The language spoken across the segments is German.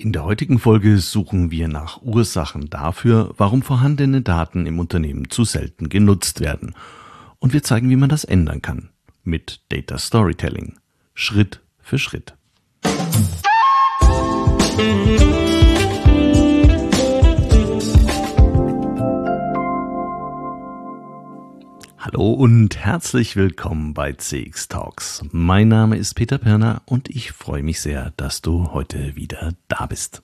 In der heutigen Folge suchen wir nach Ursachen dafür, warum vorhandene Daten im Unternehmen zu selten genutzt werden. Und wir zeigen, wie man das ändern kann. Mit Data Storytelling. Schritt für Schritt. Hallo und herzlich willkommen bei CX Talks. Mein Name ist Peter Pirner und ich freue mich sehr, dass du heute wieder da bist.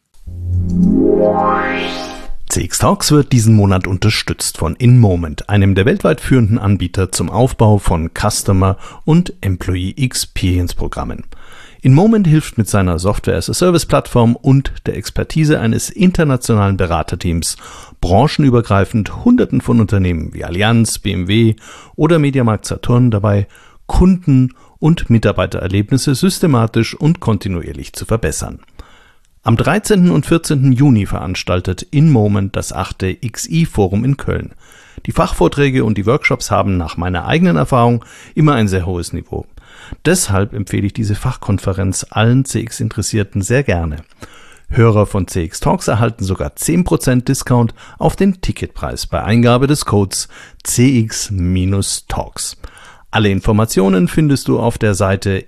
CX Talks wird diesen Monat unterstützt von InMoment, einem der weltweit führenden Anbieter zum Aufbau von Customer- und Employee Experience Programmen. InMoment hilft mit seiner Software-as-a-Service-Plattform und der Expertise eines internationalen Beraterteams branchenübergreifend Hunderten von Unternehmen wie Allianz, BMW oder Mediamarkt Saturn dabei, Kunden- und Mitarbeitererlebnisse systematisch und kontinuierlich zu verbessern. Am 13. und 14. Juni veranstaltet InMoment das 8. XI-Forum in Köln. Die Fachvorträge und die Workshops haben nach meiner eigenen Erfahrung immer ein sehr hohes Niveau. Deshalb empfehle ich diese Fachkonferenz allen CX-Interessierten sehr gerne. Hörer von CX Talks erhalten sogar 10% Discount auf den Ticketpreis bei Eingabe des Codes CX-Talks. Alle Informationen findest du auf der Seite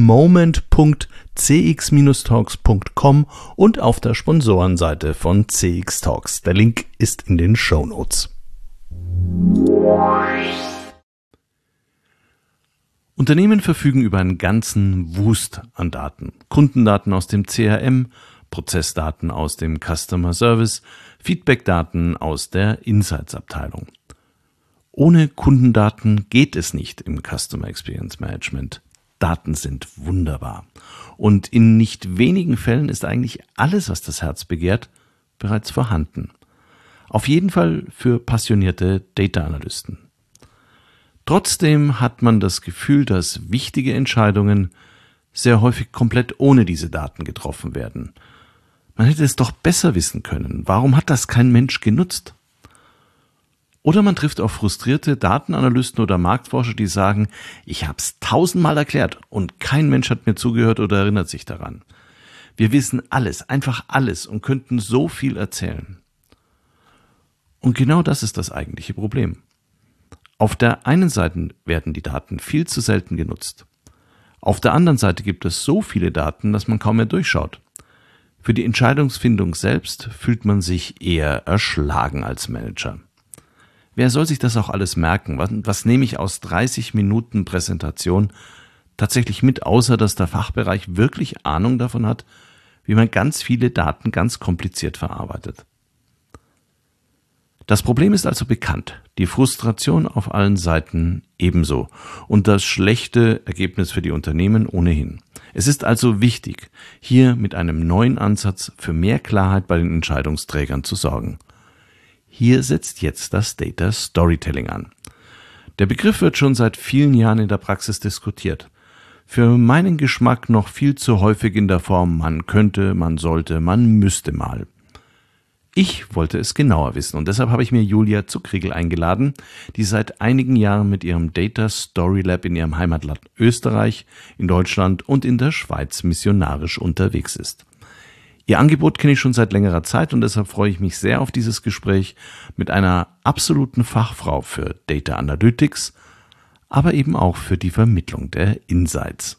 inmoment.cx-talks.com und auf der Sponsorenseite von CX Talks. Der Link ist in den Shownotes. Unternehmen verfügen über einen ganzen Wust an Daten. Kundendaten aus dem CRM, Prozessdaten aus dem Customer Service, Feedbackdaten aus der Insights-Abteilung. Ohne Kundendaten geht es nicht im Customer Experience Management. Daten sind wunderbar. Und in nicht wenigen Fällen ist eigentlich alles, was das Herz begehrt, bereits vorhanden. Auf jeden Fall für passionierte Data-Analysten. Trotzdem hat man das Gefühl, dass wichtige Entscheidungen sehr häufig komplett ohne diese Daten getroffen werden. Man hätte es doch besser wissen können. Warum hat das kein Mensch genutzt? Oder man trifft auf frustrierte Datenanalysten oder Marktforscher, die sagen, ich habe es 1000-mal erklärt und kein Mensch hat mir zugehört oder erinnert sich daran. Wir wissen alles, einfach alles und könnten so viel erzählen. Und genau das ist das eigentliche Problem. Auf der einen Seite werden die Daten viel zu selten genutzt. Auf der anderen Seite gibt es so viele Daten, dass man kaum mehr durchschaut. Für die Entscheidungsfindung selbst fühlt man sich eher erschlagen als Manager. Wer soll sich das auch alles merken? Was nehme ich aus 30 Minuten Präsentation tatsächlich mit, außer dass der Fachbereich wirklich Ahnung davon hat, wie man ganz viele Daten ganz kompliziert verarbeitet? Das Problem ist also bekannt, die Frustration auf allen Seiten ebenso und das schlechte Ergebnis für die Unternehmen ohnehin. Es ist also wichtig, hier mit einem neuen Ansatz für mehr Klarheit bei den Entscheidungsträgern zu sorgen. Hier setzt jetzt das Data Storytelling an. Der Begriff wird schon seit vielen Jahren in der Praxis diskutiert. Für meinen Geschmack noch viel zu häufig in der Form man könnte, man sollte, man müsste mal. Ich wollte es genauer wissen und deshalb habe ich mir Julia Zuckriegel eingeladen, die seit einigen Jahren mit ihrem Data Story Lab in ihrem Heimatland Österreich, in Deutschland und in der Schweiz missionarisch unterwegs ist. Ihr Angebot kenne ich schon seit längerer Zeit und deshalb freue ich mich sehr auf dieses Gespräch mit einer absoluten Fachfrau für Data Analytics, aber eben auch für die Vermittlung der Insights.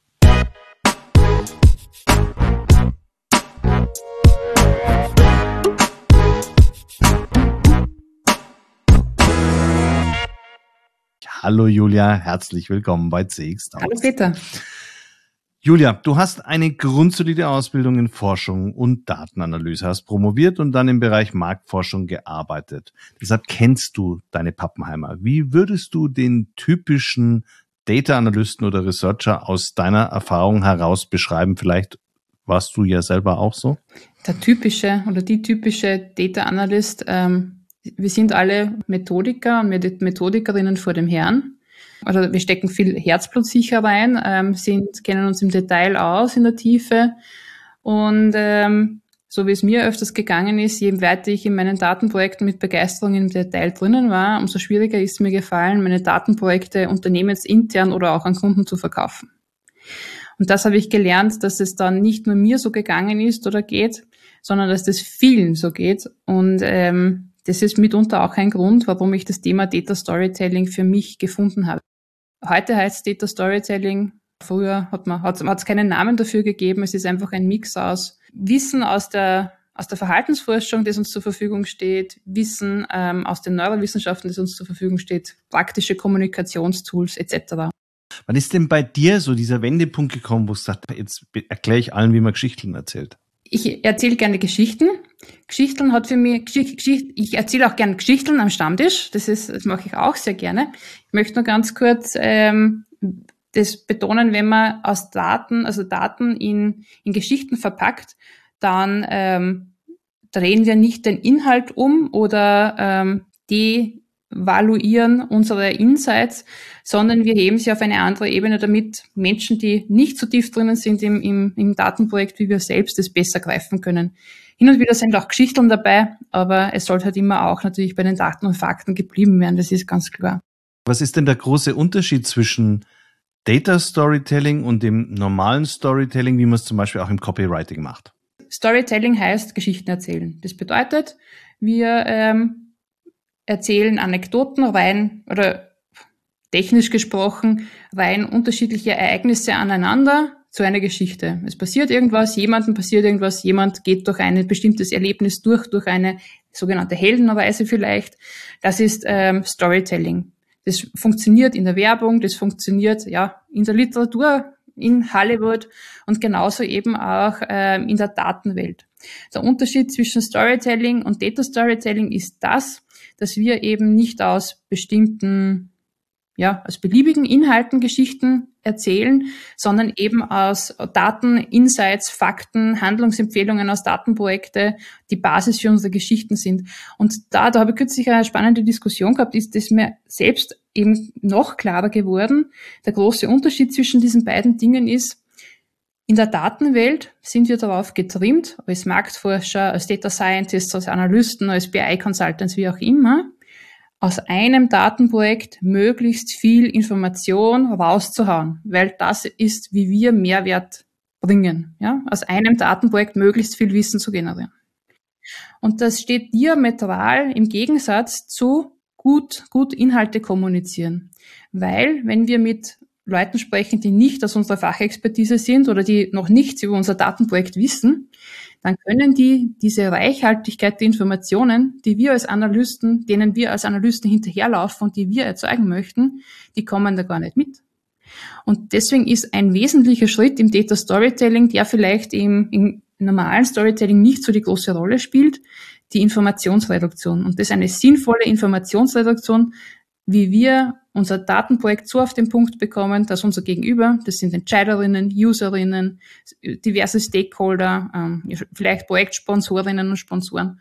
Hallo Julia, herzlich willkommen bei CX Talks. Hallo Peter. Julia, du hast eine grundsolide Ausbildung in Forschung und Datenanalyse, hast promoviert und dann im Bereich Marktforschung gearbeitet. Deshalb kennst du deine Pappenheimer. Wie würdest du den typischen Data-Analysten oder Researcher aus deiner Erfahrung heraus beschreiben? Vielleicht warst du ja selber auch so? Der typische oder die typische Data-Analyst, wir sind alle Methodiker und Methodikerinnen vor dem Herrn. Also wir stecken viel Herzblut sicher rein, kennen uns im Detail aus in der Tiefe und so wie es mir öfters gegangen ist, je weiter ich in meinen Datenprojekten mit Begeisterung im Detail drinnen war, umso schwieriger ist mir gefallen, meine Datenprojekte unternehmensintern oder auch an Kunden zu verkaufen. Und das habe ich gelernt, dass es dann nicht nur mir so gegangen ist oder geht, sondern dass das vielen so geht. Und das ist mitunter auch ein Grund, warum ich das Thema Data Storytelling für mich gefunden habe. Heute heißt Data Storytelling, früher hat es keinen Namen dafür gegeben. Es ist einfach ein Mix aus Wissen aus der Verhaltensforschung, das uns zur Verfügung steht, Wissen aus den Neurowissenschaften, das uns zur Verfügung steht, praktische Kommunikationstools etc. Wann ist denn bei dir so dieser Wendepunkt gekommen, wo du sagst, jetzt erkläre ich allen, wie man Geschichten erzählt? Ich erzähle gerne Geschichten. Geschichten hat für mich, ich erzähle auch gerne Geschichten am Stammtisch. Das mache ich auch sehr gerne. Ich möchte nur ganz kurz das betonen, wenn man aus Daten in Geschichten verpackt, dann drehen wir nicht den Inhalt um oder devaluieren unsere Insights, sondern wir heben sie auf eine andere Ebene, damit Menschen, die nicht so tief drinnen sind im Datenprojekt wie wir selbst, das besser greifen können. Hin und wieder sind auch Geschichten dabei, aber es sollte halt immer auch natürlich bei den Daten und Fakten geblieben werden, das ist ganz klar. Was ist denn der große Unterschied zwischen Data Storytelling und dem normalen Storytelling, wie man es zum Beispiel auch im Copywriting macht? Storytelling heißt Geschichten erzählen. Das bedeutet, wir erzählen Anekdoten rein oder technisch gesprochen rein unterschiedliche Ereignisse aneinander zu einer Geschichte. Es passiert irgendwas, jemandem passiert irgendwas, jemand geht durch ein bestimmtes Erlebnis durch eine sogenannte Heldenreise vielleicht. Das ist Storytelling. Das funktioniert in der Werbung, das funktioniert in der Literatur, in Hollywood und genauso eben auch in der Datenwelt. Der Unterschied zwischen Storytelling und Data Storytelling ist das, dass wir eben nicht aus beliebigen Inhalten Geschichten erzählen, sondern eben aus Daten, Insights, Fakten, Handlungsempfehlungen aus Datenprojekte die Basis für unsere Geschichten sind. Und da habe ich kürzlich eine spannende Diskussion gehabt, ist das mir selbst eben noch klarer geworden. Der große Unterschied zwischen diesen beiden Dingen ist, in der Datenwelt sind wir darauf getrimmt, als Marktforscher, als Data Scientists, als Analysten, als BI-Consultants, wie auch immer, aus einem Datenprojekt möglichst viel Information rauszuhauen, weil das ist, wie wir Mehrwert bringen, aus einem Datenprojekt möglichst viel Wissen zu generieren. Und das steht diametral im Gegensatz zu gut Inhalte kommunizieren, weil wenn wir mit Leuten sprechen, die nicht aus unserer Fachexpertise sind oder die noch nichts über unser Datenprojekt wissen, dann können die diese Reichhaltigkeit der Informationen, die wir als Analysten, denen wir als Analysten hinterherlaufen und die wir erzeugen möchten, die kommen da gar nicht mit. Und deswegen ist ein wesentlicher Schritt im Data Storytelling, der vielleicht im normalen Storytelling nicht so die große Rolle spielt, die Informationsreduktion. Und das ist eine sinnvolle Informationsreduktion, wie wir unser Datenprojekt so auf den Punkt bekommen, dass unser Gegenüber, das sind Entscheiderinnen, Userinnen, diverse Stakeholder, vielleicht Projektsponsorinnen und Sponsoren,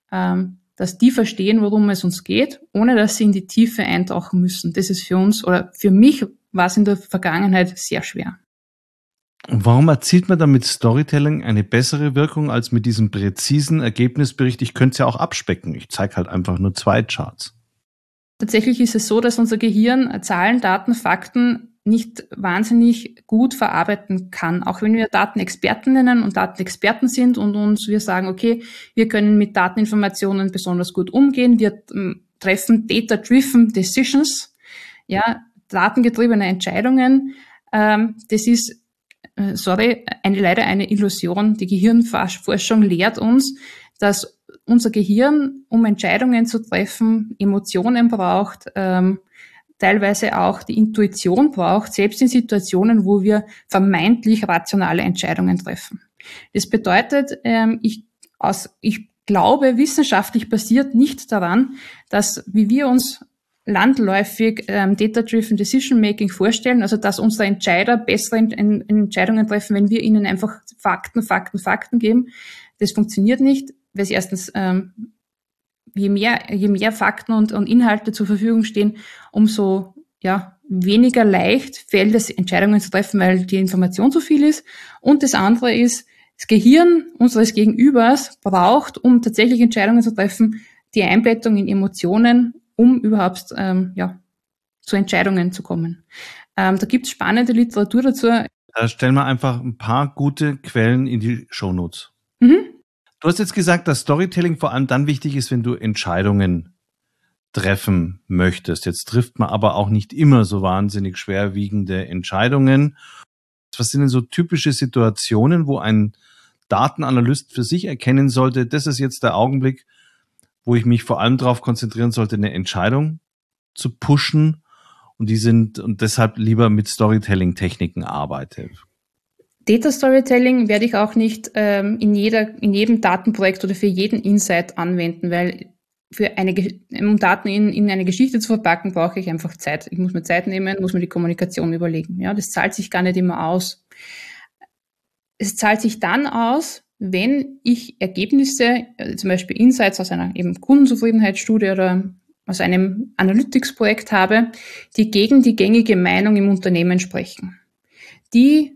dass die verstehen, worum es uns geht, ohne dass sie in die Tiefe eintauchen müssen. Das ist für uns oder für mich war es in der Vergangenheit sehr schwer. Und warum erzielt man dann mit Storytelling eine bessere Wirkung als mit diesem präzisen Ergebnisbericht? Ich könnte es ja auch abspecken. Ich zeige halt einfach nur 2 Charts. Tatsächlich ist es so, dass unser Gehirn Zahlen, Daten, Fakten nicht wahnsinnig gut verarbeiten kann. Auch wenn wir Datenexpertinnen und Datenexperten sind und wir sagen, okay, wir können mit Dateninformationen besonders gut umgehen, wir treffen data-driven decisions, datengetriebene Entscheidungen. Das ist, leider eine Illusion. Die Gehirnforschung lehrt uns, dass unser Gehirn, um Entscheidungen zu treffen, Emotionen braucht, teilweise auch die Intuition braucht, selbst in Situationen, wo wir vermeintlich rationale Entscheidungen treffen. Das bedeutet, ich glaube, wissenschaftlich basiert nicht daran, dass, wie wir uns landläufig Data-Driven Decision-Making vorstellen, also dass unsere Entscheider bessere Entscheidungen treffen, wenn wir ihnen einfach Fakten geben. Das funktioniert nicht, weil es erstens je mehr Fakten und Inhalte zur Verfügung stehen, umso weniger leicht fällt es, Entscheidungen zu treffen, weil die Information so viel ist. Und das andere ist, das Gehirn unseres Gegenübers braucht, um tatsächlich Entscheidungen zu treffen, die Einbettung in Emotionen, um überhaupt zu Entscheidungen zu kommen. Da gibt es spannende Literatur dazu. Da stellen wir einfach ein paar gute Quellen in die Shownotes. Mhm. Du hast jetzt gesagt, dass Storytelling vor allem dann wichtig ist, wenn du Entscheidungen treffen möchtest. Jetzt trifft man aber auch nicht immer so wahnsinnig schwerwiegende Entscheidungen. Was sind denn so typische Situationen, wo ein Datenanalyst für sich erkennen sollte, das ist jetzt der Augenblick, wo ich mich vor allem darauf konzentrieren sollte, eine Entscheidung zu pushen und deshalb lieber mit Storytelling-Techniken arbeite? Data Storytelling werde ich auch nicht in jedem Datenprojekt oder für jeden Insight anwenden, weil um Daten in eine Geschichte zu verpacken, brauche ich einfach Zeit. Ich muss mir Zeit nehmen, muss mir die Kommunikation überlegen. Ja, das zahlt sich gar nicht immer aus. Es zahlt sich dann aus, wenn ich Ergebnisse, zum Beispiel Insights aus einer eben Kundenzufriedenheitsstudie oder aus einem Analytics-Projekt habe, die gegen die gängige Meinung im Unternehmen sprechen. Die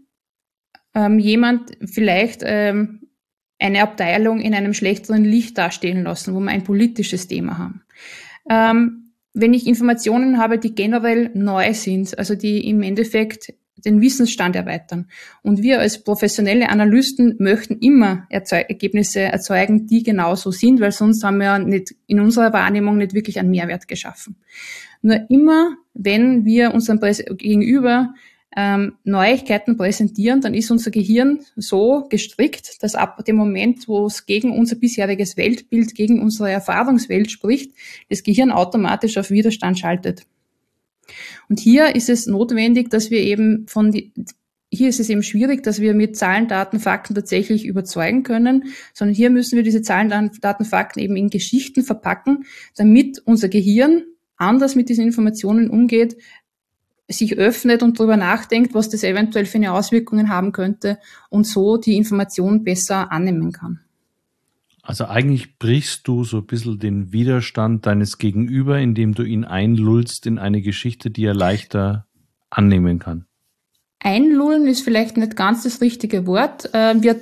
jemand vielleicht eine Abteilung in einem schlechteren Licht dastehen lassen, wo wir ein politisches Thema haben. Wenn ich Informationen habe, die generell neu sind, also die im Endeffekt den Wissensstand erweitern. Und wir als professionelle Analysten möchten immer Ergebnisse erzeugen, die genauso sind, weil sonst haben wir nicht in unserer Wahrnehmung nicht wirklich einen Mehrwert geschaffen. Nur immer, wenn wir unserem Gegenüber Neuigkeiten präsentieren, dann ist unser Gehirn so gestrickt, dass ab dem Moment, wo es gegen unser bisheriges Weltbild, gegen unsere Erfahrungswelt spricht, das Gehirn automatisch auf Widerstand schaltet. Und hier ist es notwendig, dass wir eben hier ist es eben schwierig, dass wir mit Zahlen, Daten, Fakten tatsächlich überzeugen können, sondern hier müssen wir diese Zahlen, Daten, Fakten eben in Geschichten verpacken, damit unser Gehirn anders mit diesen Informationen umgeht, sich öffnet und darüber nachdenkt, was das eventuell für eine Auswirkungen haben könnte und so die Information besser annehmen kann. Also eigentlich brichst du so ein bisschen den Widerstand deines Gegenüber, indem du ihn einlullst in eine Geschichte, die er leichter annehmen kann. Einlullen ist vielleicht nicht ganz das richtige Wort. Wir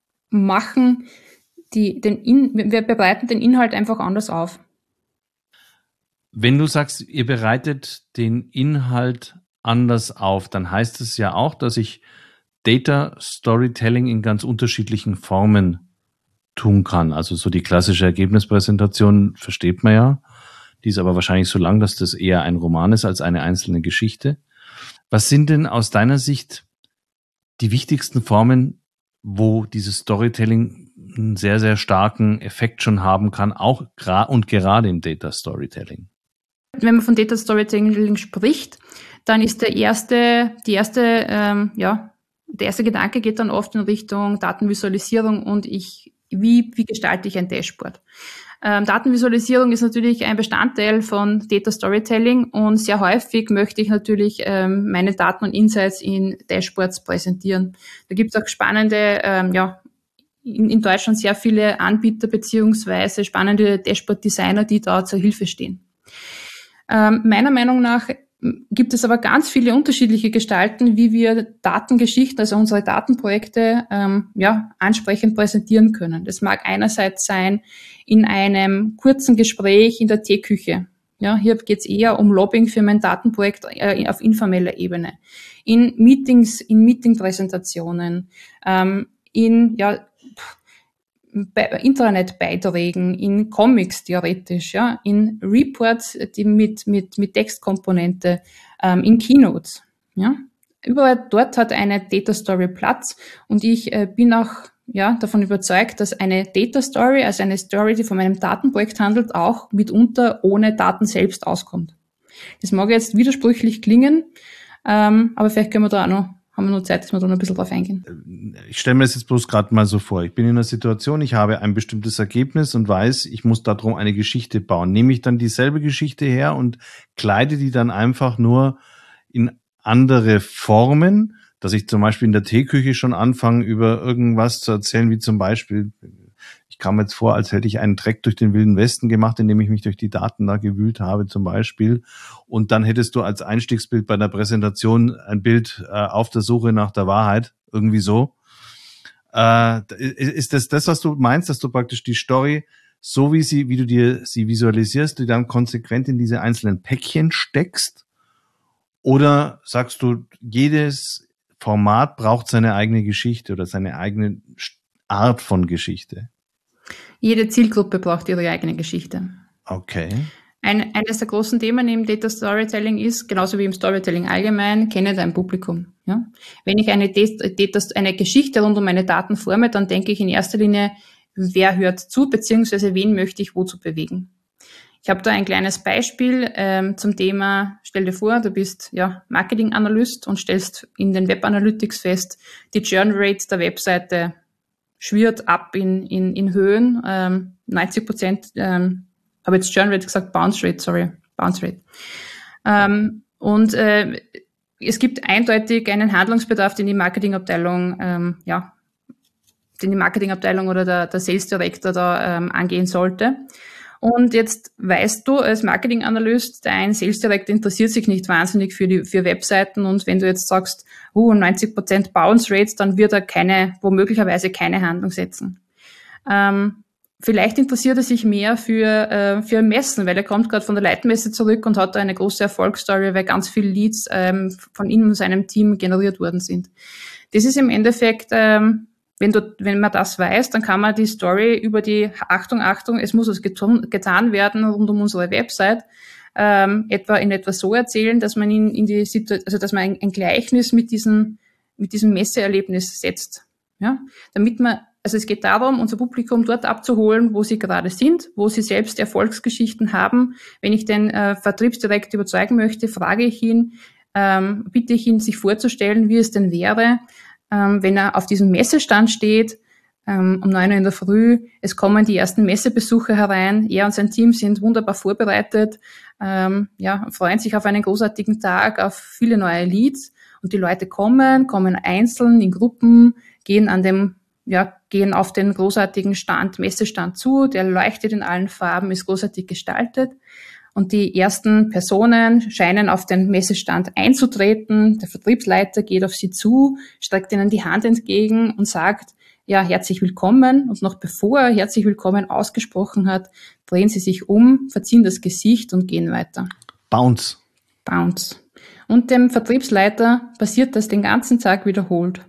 bereiten den Inhalt einfach anders auf. Wenn du sagst, ihr bereitet den Inhalt anders auf, dann heißt es ja auch, dass ich Data Storytelling in ganz unterschiedlichen Formen tun kann. Also so die klassische Ergebnispräsentation versteht man ja. Die ist aber wahrscheinlich so lang, dass das eher ein Roman ist als eine einzelne Geschichte. Was sind denn aus deiner Sicht die wichtigsten Formen, wo dieses Storytelling einen sehr, sehr starken Effekt schon haben kann, auch und gerade im Data Storytelling? Wenn man von Data Storytelling spricht, dann ist der erste Gedanke geht dann oft in Richtung Datenvisualisierung und wie gestalte ich ein Dashboard? Datenvisualisierung ist natürlich ein Bestandteil von Data Storytelling und sehr häufig möchte ich natürlich meine Daten und Insights in Dashboards präsentieren. Da gibt es auch spannende, in Deutschland sehr viele Anbieter beziehungsweise spannende Dashboard-Designer, die da zur Hilfe stehen. Meiner Meinung nach gibt es aber ganz viele unterschiedliche Gestalten, wie wir Datengeschichten, also unsere Datenprojekte, ansprechend präsentieren können. Das mag einerseits sein in einem kurzen Gespräch in der Teeküche. Ja, hier geht es eher um Lobbying für mein Datenprojekt auf informeller Ebene. In Meetings, in Meetingpräsentationen, Internetbeiträgen, in Comics theoretisch, ja, in Reports, die mit Textkomponente, in Keynotes, ja. Überall dort hat eine Data Story Platz und ich bin auch davon überzeugt, dass eine Data Story, also eine Story, die von einem Datenprojekt handelt, auch mitunter ohne Daten selbst auskommt. Das mag jetzt widersprüchlich klingen, aber vielleicht können wir haben wir noch Zeit, dass wir da noch ein bisschen drauf eingehen. Ich stelle mir das jetzt bloß gerade mal so vor. Ich bin in einer Situation, ich habe ein bestimmtes Ergebnis und weiß, ich muss darum eine Geschichte bauen. Nehme ich dann dieselbe Geschichte her und kleide die dann einfach nur in andere Formen, dass ich zum Beispiel in der Teeküche schon anfange, über irgendwas zu erzählen, wie zum Beispiel, ich kam jetzt vor, als hätte ich einen Trek durch den Wilden Westen gemacht, indem ich mich durch die Daten da gewühlt habe zum Beispiel. Und dann hättest du als Einstiegsbild bei der Präsentation ein Bild auf der Suche nach der Wahrheit, irgendwie so. Ist das, was du meinst, dass du praktisch die Story, so wie du dir sie visualisierst, die dann konsequent in diese einzelnen Päckchen steckst? Oder sagst du, jedes Format braucht seine eigene Geschichte oder seine eigene Art von Geschichte. Jede Zielgruppe braucht ihre eigene Geschichte. Okay. Eines der großen Themen im Data Storytelling ist, genauso wie im Storytelling allgemein, kenne dein Publikum. Ja? Wenn ich eine Geschichte rund um meine Daten forme, dann denke ich in erster Linie, wer hört zu, beziehungsweise wen möchte ich wozu bewegen. Ich habe da ein kleines Beispiel zum Thema, stell dir vor, du bist Marketing-Analyst und stellst in den Web Analytics fest, die Churn Rate der Webseite schwirrt ab in Höhen, 90%, habe jetzt Churn Rate gesagt, Bounce Rate. Es gibt eindeutig einen Handlungsbedarf, den die Marketingabteilung oder der Sales Director da angehen sollte. Und jetzt weißt du als Marketing-Analyst, dein Sales Director interessiert sich nicht wahnsinnig für Webseiten, und wenn du jetzt sagst, 90% Bounce Rates, dann wird er womöglicherweise keine Handlung setzen. Vielleicht interessiert er sich mehr für Messen, weil er kommt gerade von der Leitmesse zurück und hat da eine große Erfolgsstory, weil ganz viele Leads von ihm und seinem Team generiert worden sind. Das ist im Endeffekt, wenn man das weiß, dann kann man die Story über die Achtung, es muss was getan werden rund um unsere Website, etwa so erzählen, dass man dass man ein Gleichnis mit diesem Messeerlebnis setzt. Ja? Also es geht darum, unser Publikum dort abzuholen, wo sie gerade sind, wo sie selbst Erfolgsgeschichten haben. Wenn ich den Vertriebsdirektor überzeugen möchte, frage ich ihn, bitte ich ihn, sich vorzustellen, wie es denn wäre, wenn er auf diesem Messestand steht, um 9 Uhr in der Früh, es kommen die ersten Messebesucher herein, er und sein Team sind wunderbar vorbereitet, freuen sich auf einen großartigen Tag, auf viele neue Leads, und die Leute kommen einzeln, in Gruppen, gehen auf den großartigen Messestand zu, der leuchtet in allen Farben, ist großartig gestaltet. Und die ersten Personen scheinen auf den Messestand einzutreten. Der Vertriebsleiter geht auf sie zu, streckt ihnen die Hand entgegen und sagt, herzlich willkommen. Und noch bevor er herzlich willkommen ausgesprochen hat, drehen sie sich um, verziehen das Gesicht und gehen weiter. Bounce. Und dem Vertriebsleiter passiert das den ganzen Tag wiederholt.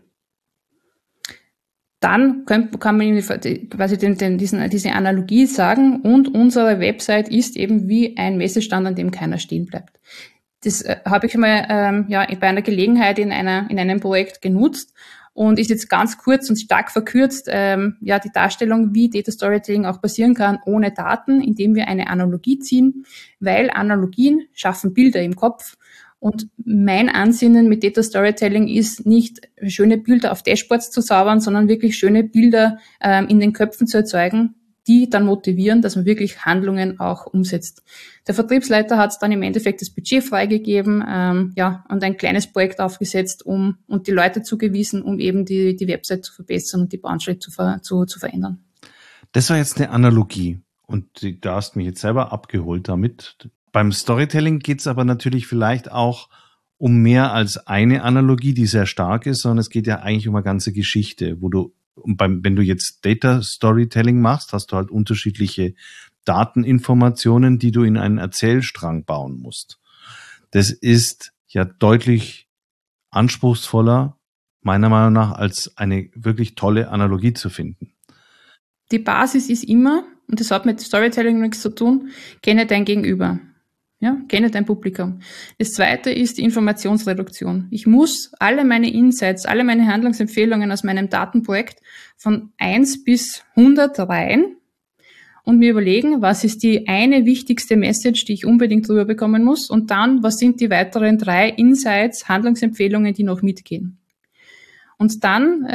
Dann kann man quasi diese Analogie sagen, und unsere Website ist eben wie ein Messestand, an dem keiner stehen bleibt. Das habe ich mal bei einer Gelegenheit in einem Projekt genutzt und ist jetzt ganz kurz und stark verkürzt die Darstellung, wie Data Storytelling auch passieren kann ohne Daten, indem wir eine Analogie ziehen, weil Analogien schaffen Bilder im Kopf. Und mein Ansinnen mit Data Storytelling ist nicht, schöne Bilder auf Dashboards zu zaubern, sondern wirklich schöne Bilder in den Köpfen zu erzeugen, die dann motivieren, dass man wirklich Handlungen auch umsetzt. Der Vertriebsleiter hat dann im Endeffekt das Budget freigegeben und ein kleines Projekt aufgesetzt und die Leute zugewiesen, um eben die Website zu verbessern und die Bounce Rate zu verändern. Das war jetzt eine Analogie und du hast mich jetzt selber abgeholt damit. Beim Storytelling geht es aber natürlich vielleicht auch um mehr als eine Analogie, die sehr stark ist, sondern es geht ja eigentlich um eine ganze Geschichte, wenn du jetzt Data Storytelling machst, hast du halt unterschiedliche Dateninformationen, die du in einen Erzählstrang bauen musst. Das ist ja deutlich anspruchsvoller, meiner Meinung nach, als eine wirklich tolle Analogie zu finden. Die Basis ist immer, und das hat mit Storytelling nichts zu tun, kenne dein Gegenüber. Ja, kenne dein Publikum. Das zweite ist die Informationsreduktion. Ich muss alle meine Insights, alle meine Handlungsempfehlungen aus meinem Datenprojekt von 1 bis 100 rein und mir überlegen, was ist die eine wichtigste Message, die ich unbedingt drüber bekommen muss, und dann, was sind die weiteren 3 Insights, Handlungsempfehlungen, die noch mitgehen. Und dann,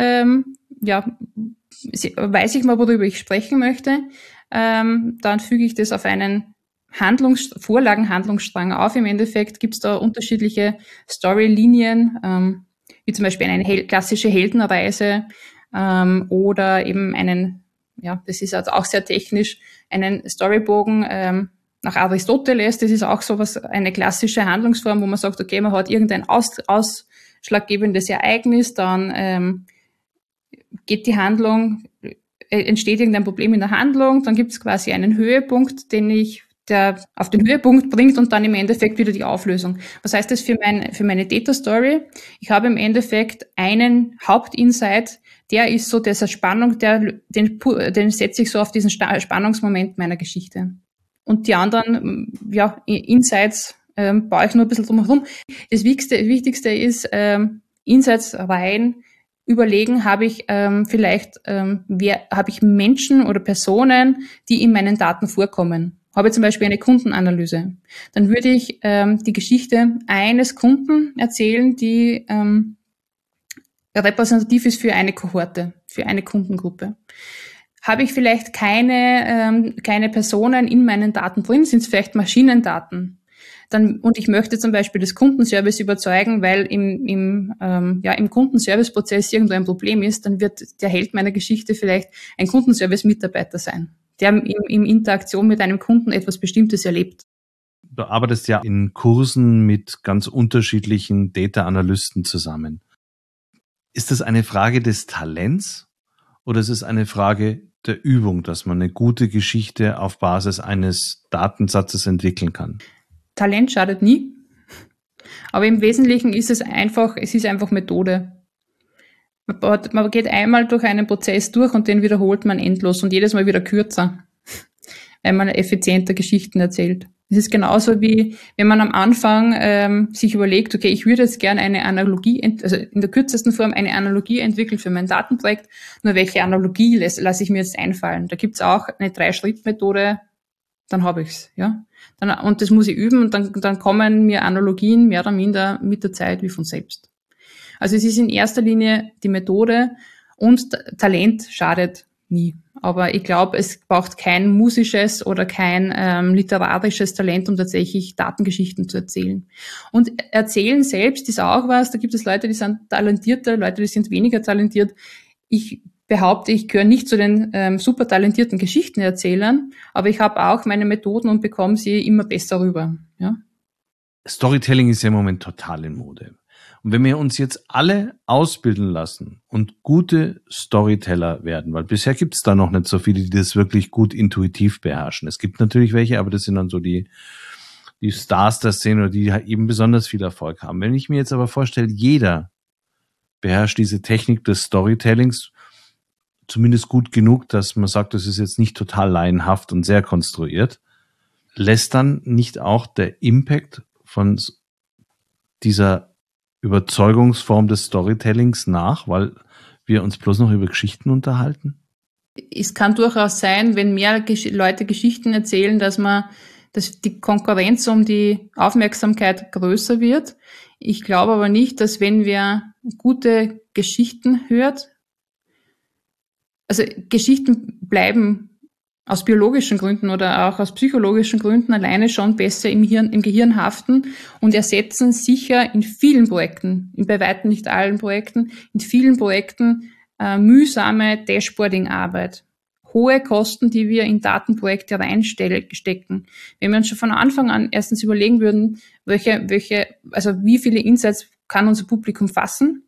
weiß ich mal, worüber ich sprechen möchte, dann füge ich das auf einen Handlungsstrang auf. Im Endeffekt gibt es da unterschiedliche Storylinien, wie zum Beispiel eine klassische Heldenreise oder eben das ist also auch sehr technisch, einen Storybogen nach Aristoteles. Das ist auch sowas, eine klassische Handlungsform, wo man sagt, okay, man hat irgendein ausschlaggebendes Ereignis, dann geht die Handlung, entsteht irgendein Problem in der Handlung, dann gibt es quasi einen Höhepunkt, den ich der auf den Höhepunkt bringt und dann im Endeffekt wieder die Auflösung. Was heißt das für meine Data Story? Ich habe im Endeffekt einen Hauptinsight, der ist so dieser Spannung, den setze ich so auf diesen Spannungsmoment meiner Geschichte. Und die anderen, Insights baue ich nur ein bisschen drumherum. Das Wichtigste ist, Insights rein überlegen, habe ich habe ich Menschen oder Personen, die in meinen Daten vorkommen. Habe ich zum Beispiel eine Kundenanalyse. Dann würde ich die Geschichte eines Kunden erzählen, die repräsentativ ist für eine Kohorte, für eine Kundengruppe. Habe ich vielleicht keine Personen in meinen Daten drin, sind es vielleicht Maschinendaten. Und ich möchte zum Beispiel das Kundenservice überzeugen, weil im Kundenservice-Prozess irgendwo ein Problem ist, dann wird der Held meiner Geschichte vielleicht ein Kundenservice-Mitarbeiter sein, der in Interaktion mit einem Kunden etwas Bestimmtes erlebt. Du arbeitest ja in Kursen mit ganz unterschiedlichen Data-Analysten zusammen. Ist das eine Frage des Talents oder ist es eine Frage der Übung, dass man eine gute Geschichte auf Basis eines Datensatzes entwickeln kann? Talent schadet nie, aber im Wesentlichen ist es einfach Methode. Man geht einmal durch einen Prozess durch und den wiederholt man endlos und jedes Mal wieder kürzer, weil man effizienter Geschichten erzählt. Es ist genauso wie, wenn man am Anfang sich überlegt, okay, ich würde jetzt gerne eine Analogie, also in der kürzesten Form eine Analogie entwickeln für mein Datenprojekt. Nur welche Analogie lasse ich mir jetzt einfallen? Da gibt's auch eine 3-Schritt-Methode, dann habe ich's, ja. Und das muss ich üben und dann kommen mir Analogien mehr oder minder mit der Zeit wie von selbst. Also es ist in erster Linie die Methode und Talent schadet nie. Aber ich glaube, es braucht kein musisches oder kein literarisches Talent, um tatsächlich Datengeschichten zu erzählen. Und erzählen selbst ist auch was, da gibt es Leute, die sind talentierter, Leute, die sind weniger talentiert. Ich behaupte, ich gehöre nicht zu den super talentierten Geschichtenerzählern, aber ich habe auch meine Methoden und bekomme sie immer besser rüber. Ja? Storytelling ist ja im Moment total in Mode. Und wenn wir uns jetzt alle ausbilden lassen und gute Storyteller werden, weil bisher gibt es da noch nicht so viele, die das wirklich gut intuitiv beherrschen. Es gibt natürlich welche, aber das sind dann so die Stars der Szene oder die halt eben besonders viel Erfolg haben. Wenn ich mir jetzt aber vorstelle, jeder beherrscht diese Technik des Storytellings zumindest gut genug, dass man sagt, das ist jetzt nicht total laienhaft und sehr konstruiert, lässt dann nicht auch der Impact von dieser Überzeugungsform des Storytellings nach, weil wir uns bloß noch über Geschichten unterhalten? Es kann durchaus sein, wenn mehr Leute Geschichten erzählen, dass die Konkurrenz um die Aufmerksamkeit größer wird. Ich glaube aber nicht, dass wenn wer gute Geschichten hört, also Geschichten bleiben aus biologischen Gründen oder auch aus psychologischen Gründen alleine schon besser im Gehirn haften und ersetzen sicher in vielen Projekten, bei weitem nicht allen Projekten, in vielen Projekten mühsame Dashboarding-Arbeit. Hohe Kosten, die wir in Datenprojekte reinstecken. Wenn wir uns schon von Anfang an erstens überlegen würden, wie viele Insights kann unser Publikum fassen,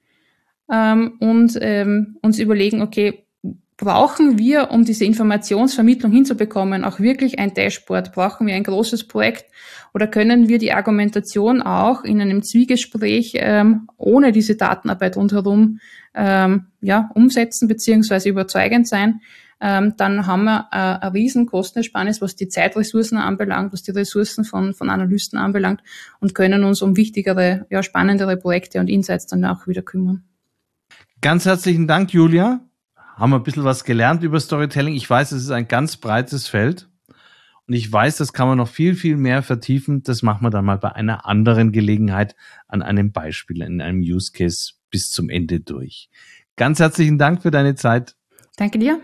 und uns überlegen, okay, brauchen wir, um diese Informationsvermittlung hinzubekommen, auch wirklich ein Dashboard? Brauchen wir ein großes Projekt? Oder können wir die Argumentation auch in einem Zwiegespräch ohne diese Datenarbeit rundherum umsetzen beziehungsweise überzeugend sein? Dann haben wir eine riesen Kostenersparnis, was die Zeitressourcen anbelangt, was die Ressourcen von Analysten anbelangt und können uns um wichtigere, spannendere Projekte und Insights dann auch wieder kümmern. Ganz herzlichen Dank, Julia. Haben wir ein bisschen was gelernt über Storytelling. Ich weiß, es ist ein ganz breites Feld. Und ich weiß, das kann man noch viel, viel mehr vertiefen. Das machen wir dann mal bei einer anderen Gelegenheit an einem Beispiel, in einem Use Case bis zum Ende durch. Ganz herzlichen Dank für deine Zeit. Danke dir.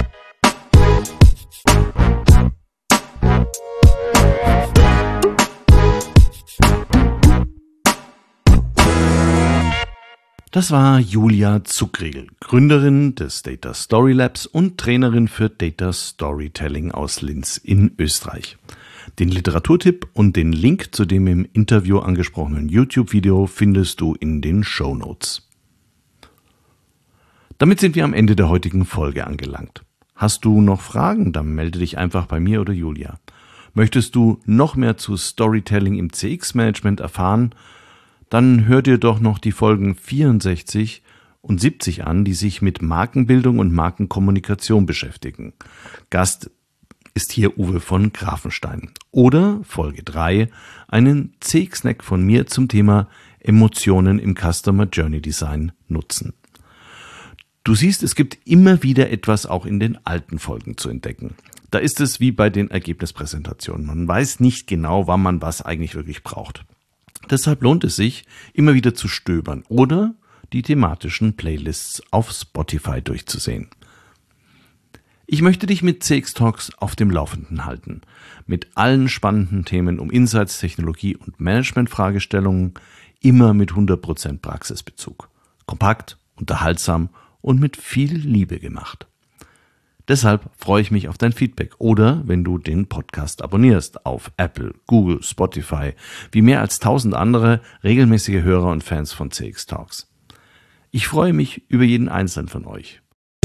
Das war Julia Zuckriegel, Gründerin des Data Story Labs und Trainerin für Data Storytelling aus Linz in Österreich. Den Literaturtipp und den Link zu dem im Interview angesprochenen YouTube-Video findest du in den Shownotes. Damit sind wir am Ende der heutigen Folge angelangt. Hast du noch Fragen? Dann melde dich einfach bei mir oder Julia. Möchtest du noch mehr zu Storytelling im CX-Management erfahren? Dann hör dir doch noch die Folgen 64 und 70 an, die sich mit Markenbildung und Markenkommunikation beschäftigen. Gast ist hier Uwe von Grafenstein. Oder Folge 3, einen CX-Snack von mir zum Thema Emotionen im Customer Journey Design nutzen. Du siehst, es gibt immer wieder etwas auch in den alten Folgen zu entdecken. Da ist es wie bei den Ergebnispräsentationen. Man weiß nicht genau, wann man was eigentlich wirklich braucht. Deshalb lohnt es sich, immer wieder zu stöbern oder die thematischen Playlists auf Spotify durchzusehen. Ich möchte dich mit CX Talks auf dem Laufenden halten. Mit allen spannenden Themen um Insights, Technologie und Management-Fragestellungen, immer mit 100% Praxisbezug. Kompakt, unterhaltsam und mit viel Liebe gemacht. Deshalb freue ich mich auf dein Feedback oder wenn du den Podcast abonnierst auf Apple, Google, Spotify, wie mehr als 1000 andere regelmäßige Hörer und Fans von CX Talks. Ich freue mich über jeden einzelnen von euch.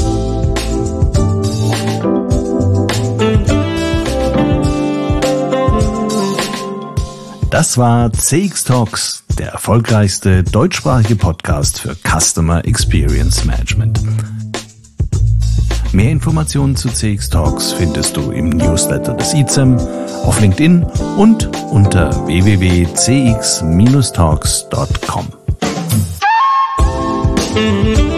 Das war CX Talks, der erfolgreichste deutschsprachige Podcast für Customer Experience Management. Mehr Informationen zu CX Talks findest du im Newsletter des ICEM, auf LinkedIn und unter www.cx-talks.com.